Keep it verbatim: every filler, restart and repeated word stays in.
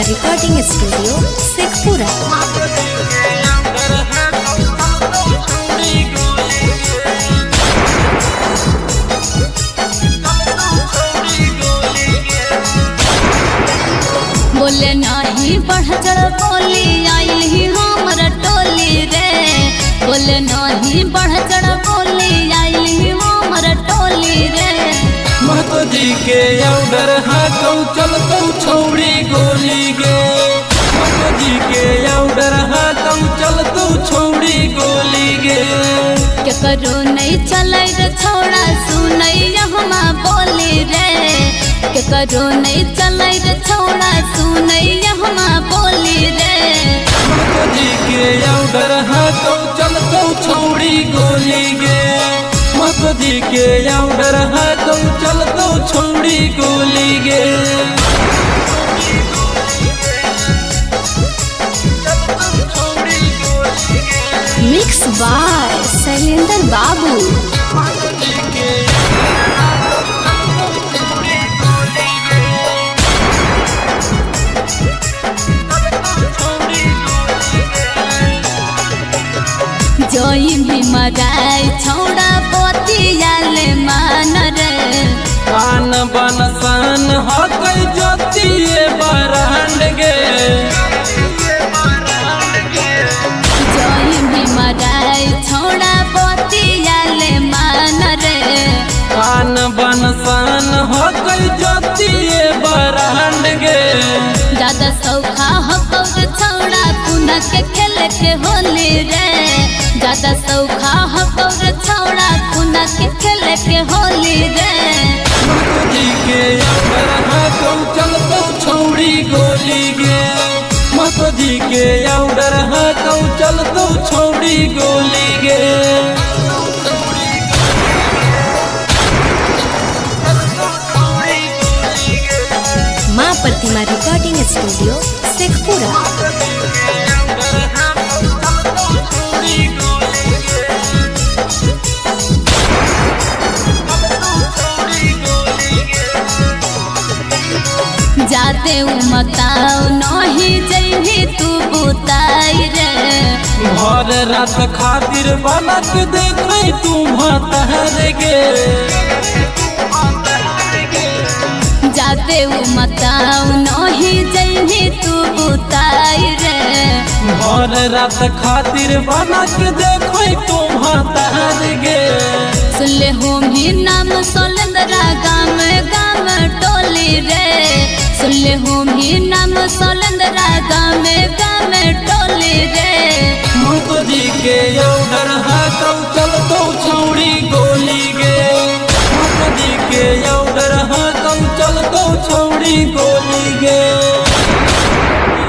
Recording studio Sheikhpura. बोले नहीं बढ़ चढ़ बोली आइल ही हमर टोली रे। बोले नहीं बढ़ चढ़ बोली आइल ही हमर टोली रे। महतो जी के ऑर्डर हाथों चलतो छोड़ी गोली गे। महतो जी के ऑर्डर हाथों चलतो छोड़ी गोली गे। के करो नहीं चलै रे छोड़ा सुनई हमा बोली रे। के करो नहीं चलै रे छोड़ा सुनई हमा बोली रे। महतो जी के ऑर्डर हाथों चलतो छोड़ी गोली गे। महतो जी के ऑर्डर हाथों चलतो छोड़ी गोली गे। मिक्स बाय शैलेंद्र बाबू। जोई भी मगाई छोड़ा पोतियाले मान रे। कान बनसान हक जोतिए बरांड गे। जोई भी मगाई छोड़ा पोतियाले मान रे। कान बनसान हक जोतिए बरांड गे। ज्यादा सौखा हकौर छोड़ा कुना के खेले के होली रे। ज्यादा सौखा हकौर छोड़ा कुना के खेले के होली रे। महतो जी के ऑर्डर हाथों चलतो छोड़ी गोली गे। महतो जी के ऑर्डर हाथों चलतो छोड़ी गोली गे। माँ प्रतिमा रिकॉर्डिंग स्टूडियो शेखपुरा। जाते उमताओ नहीं जइही तू बुताई रे। भर रात खातिर बालक देखे तू भतर गे। जाते उमताओ नहीं जइही तू बुताई रे। भर रात खातिर बालक देखे तू भतर गे। सुनले होम ही नाम सोलंदरा गाम गाम टोली रे। सुनले होम ही नाम सोलंदरा गाम गाम टोली।